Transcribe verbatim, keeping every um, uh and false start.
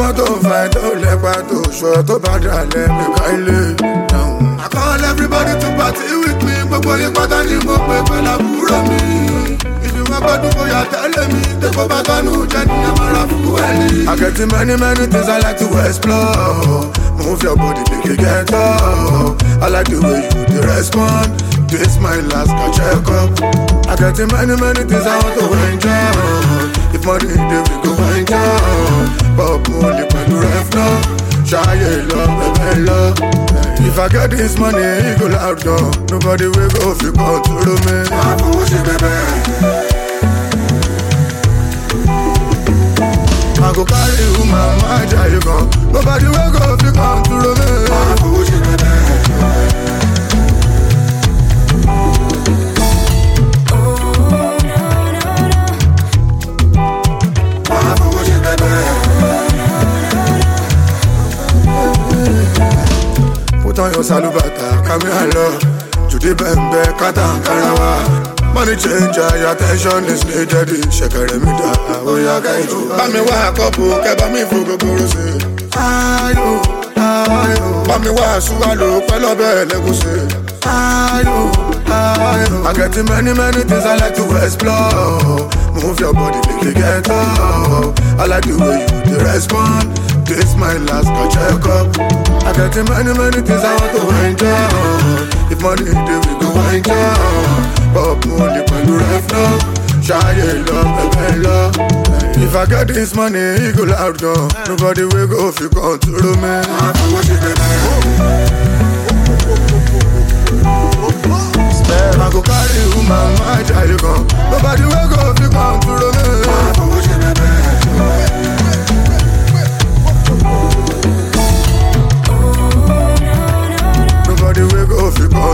ọmọ tó ń fa tó lẹ́pa tó ṣọ tó bá dà lẹ́mí káílé. I call everybody to party with me. Gbogbo yín pátá ni mo pè pẹ̀lú àbúrò mi. Ìfi wọn gbọ́dún bóyá tẹ́lẹ̀ mi. Tẹ́kọ̀ bá tọ́nu jẹ́ ní àmàrà fún ẹni. I get many many things I like to explore. Move your body make you get up. I like the way you dey respond. This my last can check up. I get many many things I want to enjoy. If money dey we go enjoy. Pop money pẹ̀lú ref náà. Ṣayé lọ bẹ̀bẹ̀ lọ. If I get this money, it go loud down. Nobody will go fi control me. Máa fowó ṣe bẹ̀bẹ̀. I go carry woman, máa jayé gan. Nobody will go fi control me. Máa fowó ṣe bẹ̀bẹ̀. Put on your salubata, come here, love. Judy Bembe, Kata Karawa. Money changer, your attention is needed. Shekere mi da, oya kaiju. Bami wa kopu, keba mi fugo borose. Ayo, ayo. Bami wa suwalo, pelo bele guse. Ayo, ayo. I get many, many things I like to explore. Move your body, make you get up. I like the way you dey respond. This my last can check up. I get many, many things I want to enjoy. If money dey we go enjoy. Pop money pẹ̀lú ref náà. Ṣayé lọ bẹ̀bẹ̀ lọ. If I get this money, it go loud down. Nobody will go fi control me. Máa fowó ṣe bẹ̀bẹ̀. I go carry woman, máa jayé gan. Nobody will go fi control me. Máa fowó ṣe bẹ̀bẹ̀. Nobody will go fi control me.